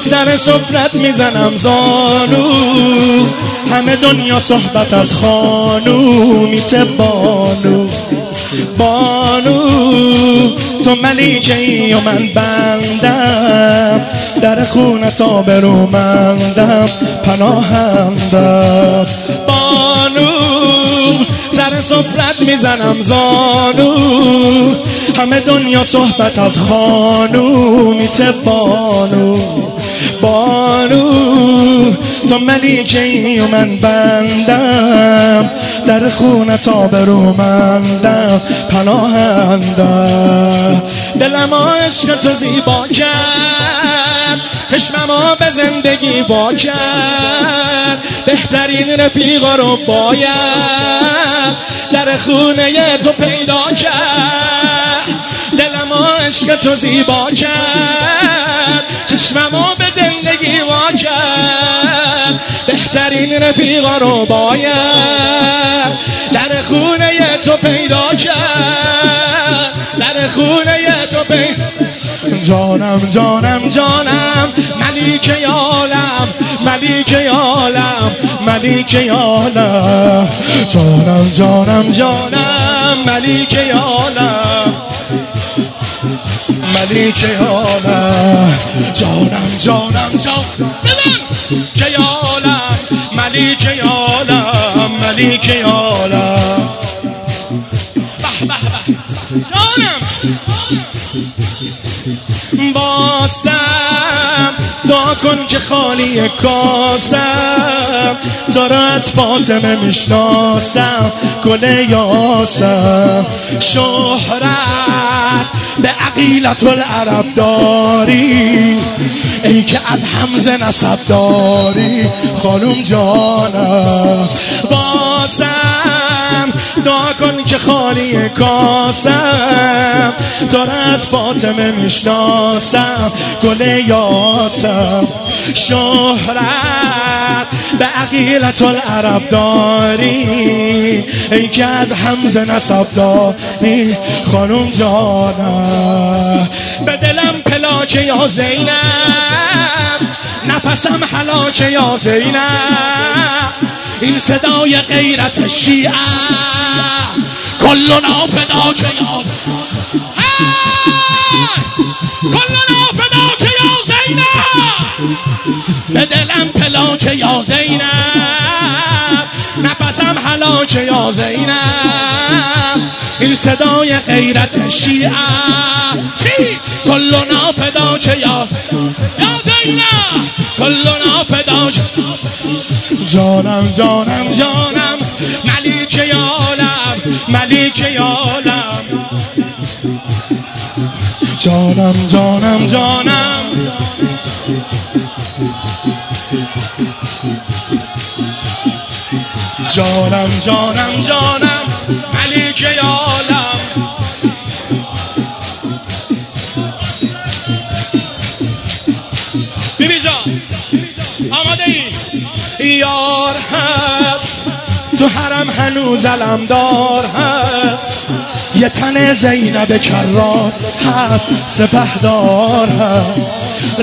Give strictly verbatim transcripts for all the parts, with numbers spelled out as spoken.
سر صبرت میزنم زانو، همه دنیا صحبت از خانومیت بانو. بانو تو ملیکه ای و من بندم، در خونت آبرومندم پناهم دار. بانو سر صفرت میزنم زانو، همه دنیا صحبت از خانومیت بانو. بانو تو ملیکه ای و من بندم، در خونت آبرومندم پناهنده. دلم عشق تو زیبا کرد، چشمم به زندگی با کرد، بهترین رفیقا رو باید در خونه تو پیدا کرد. دلم عشق تو زیبا کرد، چشمم به زندگی وا کرد، بهترین رفیقا رو باید در خونه تو پیدا کرد، در خونه تو پیدا. جانم جانم جانم ملیکه عالم، ملیکه عالم، ملیکه عالم. جانم جانم جانم ملیکه عالم، ملیکه عالم. جانم جانم جانم ملیکه عالم، ملیکه عالم، ملیکه عالم. به به به جانم باستم دعا کن که خالی کاسم، تو را از فاطمه میشناسم گل یاسم. شهرت به عقیلت العرب داری، ای که از حمزه نسب داری خانوم جانم. بازم دعا کن که خالی کاسم، تو را از فاطمه میشناسم گل یاسم. شهرت به عقیلت العرب داری، ای که از حمزه نسب داری خانوم جانم. به دلم پلاکه یا زینب، نفسم حلاکه یا زینب، این صدای غیرت شیعه کلنا فداک یا کلنا فداک یا زینب. به دلم پلاک یا زینب، نفسم حلاک یا زینب، این صدای غیرت شیعه چی؟ کلنا فداک یا یا زینب، کلنا فداک. جانم جانم جانم ملیکه عالم، ملیکه عالم. جانم جانم جانم جانم جانم جانم ملیکه عالم. بیبی جان آماده ای؟ یار هست تو حرم هنوز علمدار هست، یه تن زینب کرار هست سپهدار هست.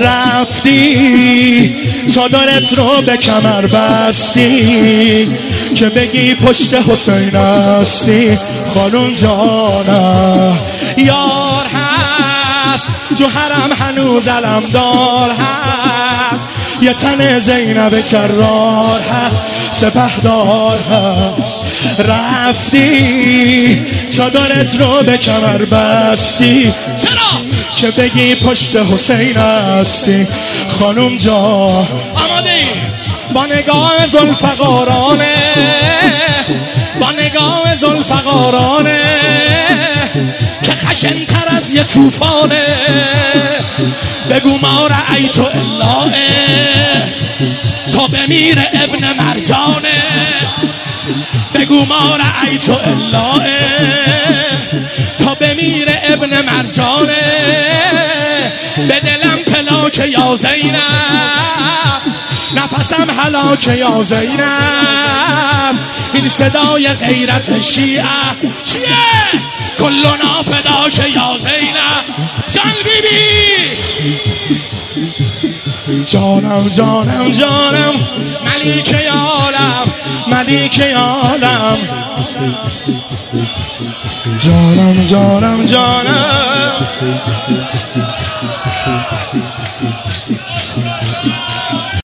رفتی چادرت رو به کمر بستی، که بگی پشت حسین هستی خانون جانم. یار هست تو حرم هنوز علمدار هست، یه تن زینب کرار هست سپهدار هست. رفتی چادرت رو به کمر بستی، چرا؟ که بگی پشت حسین هستی خانوم جان. آماده ای؟ با نگاه ذوالفقارانه، با نگاه ذوالفقارانه که خشن‌تر از یه طوفانه، بگو ما رأیت الا تا بمیر ابن مرجانه، بگو ما رأیت الا تا بمیر ابن مرجانه. به دلم پلاک یا زینب، نفسم حلاک یا زینب، این صدای غیرت شیعه چیه؟ کلنا فداک یا زینب. جان بی بی جانم جانم جانم ملیک عالم ملیک عالم جانم جانم جانم